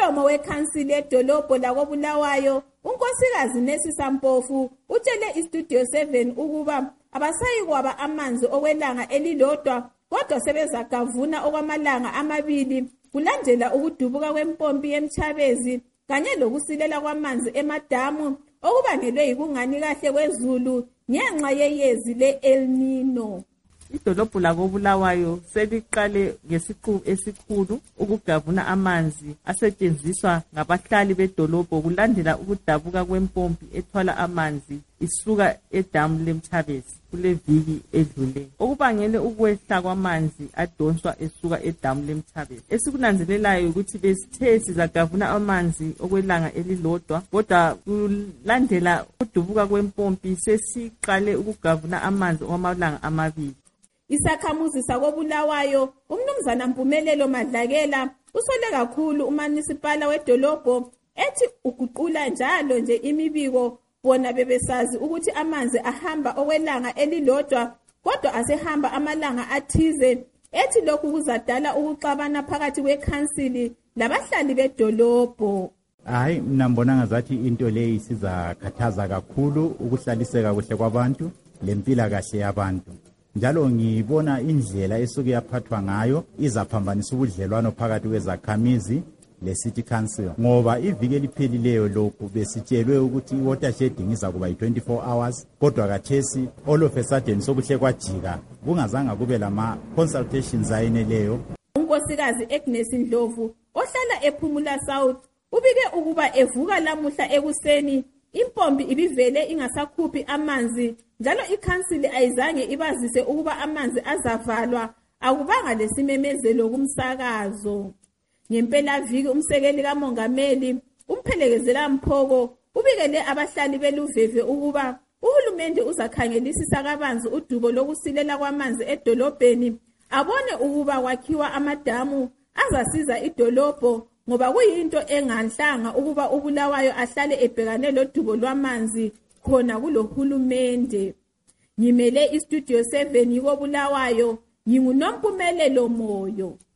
Umlomo wekhansili edolobho lakoBulawayo, unkosikazi Nesisa Mpofu, utshele iStudio 7 ukuba abasayi kwaba amanzi okwelanga elilodwa kodwa sebezagavuna okwamalanga amabili kulandela ukudubuka kwempompi yeMchabezi kanye lokusilela kwamanzi emadamu okubangelwe yikungani kahle kwezulu ngenxa yeyezi le-El Nino. Idolobho lakoBulawayo seliqale ngesiqubu esikhulu ukugavuna amanzi asetshenziswa ngabahlali bedolobho kulandela ukudabuka kwempompi ethwala amanzi isuka edamu leMchabezi kule viki edlule okubangele ukwehla kwamanzi adonswa esuka edamu leMchabezi. Esikunanzelelayo ukuthi besithe sizagavuna amanzi okwelanga elilodwa kodwa kulandela ukudubuka kwempompi sesiqale ukugavuna amanzi okwamalanga amabili. Isakhamuzi sakoBulawayo umnumzana Mpumelelo Madlakela usole kakhulu uMunicipal wedolobho ethi uguqula njalo nje imibiko bona bebesazi ukuthi amanzi ahamba okwelanga elilodwa kodwa asehamba amalanga athize ethi lokhu kuzadala ukuxabana phakathi kwekhansili labahlali bedolobho. Hayi mina ngibona ngazathi into leyi isizakhathaza kakhulu ukuhlaliseka kuhle kwabantu lempilakahle yabantu. Njalo ngibona indlela esuke yaphathwa ngayo izaphambanisa ubudlelwano phakathi kwezakhamizi le-City Council ngoba iviki eliphelileyo lokhu besitshelwe ukuthi i-water shedding izakuba yi-24 hours kodwa kathesi all of a sudden sokuhle kwajika kungazanga kube lama-consultations ayeneleyo. Unkosikazi Agnes Ndlovu ohlala ePhumula South ubike ukuba evuka lamuhla ekuseni impompi ibivele ingasakhuphi amanzi njalo ikhansili ayizange ibazise ukuba amanzi azavalwa akubanga lesimemezelo kumsakazo. Ngempela viki umsekeli kamongameli uMphelekezela Mphoko ubikele abahlali beluveve ukuba uhulumende uzakhangelisisa kabanzi udubo lokusilela kwamanzi edolobheni abone ukuba kwakhiwa amadamu azasiza idolobho ngoba kuyinto enganhlanga ukuba uBulawayo ahlale ebhekane lodubo lwamanzi khona kulohulumende. Ngimele iStudio 7 yikoBulawayo, nginguNompumelelo Moyo.